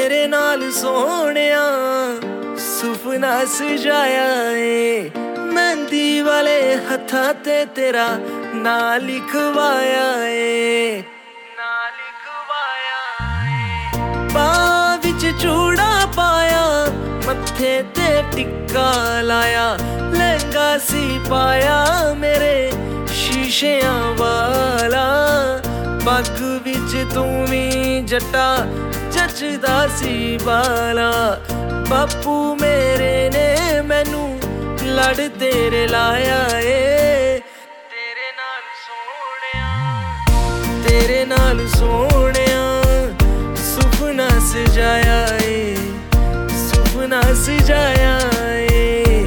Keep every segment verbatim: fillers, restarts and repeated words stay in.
तेरे नाल सोहणिया सुपना सजाया ए मेहंदी वाले हत्थां ते तेरा ना लिखवाया ए ना लिखवाया ए बांह विच चूड़ा पाया मत्थे ते टिक्का लाया लहंगा सी पाया मेरे शीशियां वाला पग विच तू भी जट्टा जचदा सी बाला बापू मेरे ने मैनू लड़ तेरे लाया ए तेरे नाल सोहणिया तेरे नाल सोहणिया सुपना सजाया ए सुपना सजाया ए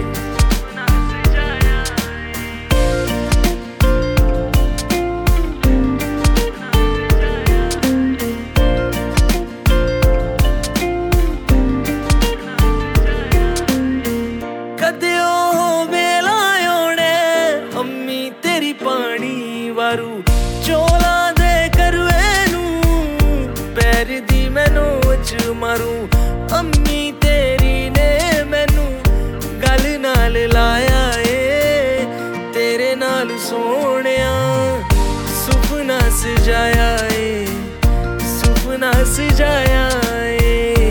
चोला दे करवे नू पैर दी मैं नोच मारूं अम्मी तेरी ने मैनू गल नाल लाया ए तेरे नाल सोहणिया सुपना सजाया ए सुपना सजाया ए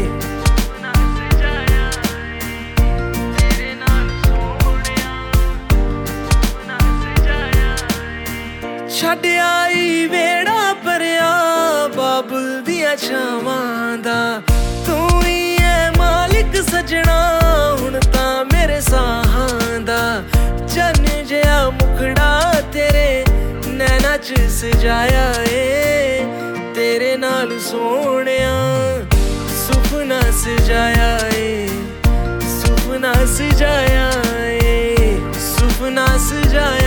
छड्ड आई वेड़ा भरिया बाबुल दियां छावां दा तू ही है मालिक सजना हुण तां मेरे साहां दा चन्न जिहा मुखड़ा तेरे नैना च सजाया ए तेरे नाल सोहणिया सुपना सजाया ए सुपना सजाया ए सुपना सजाया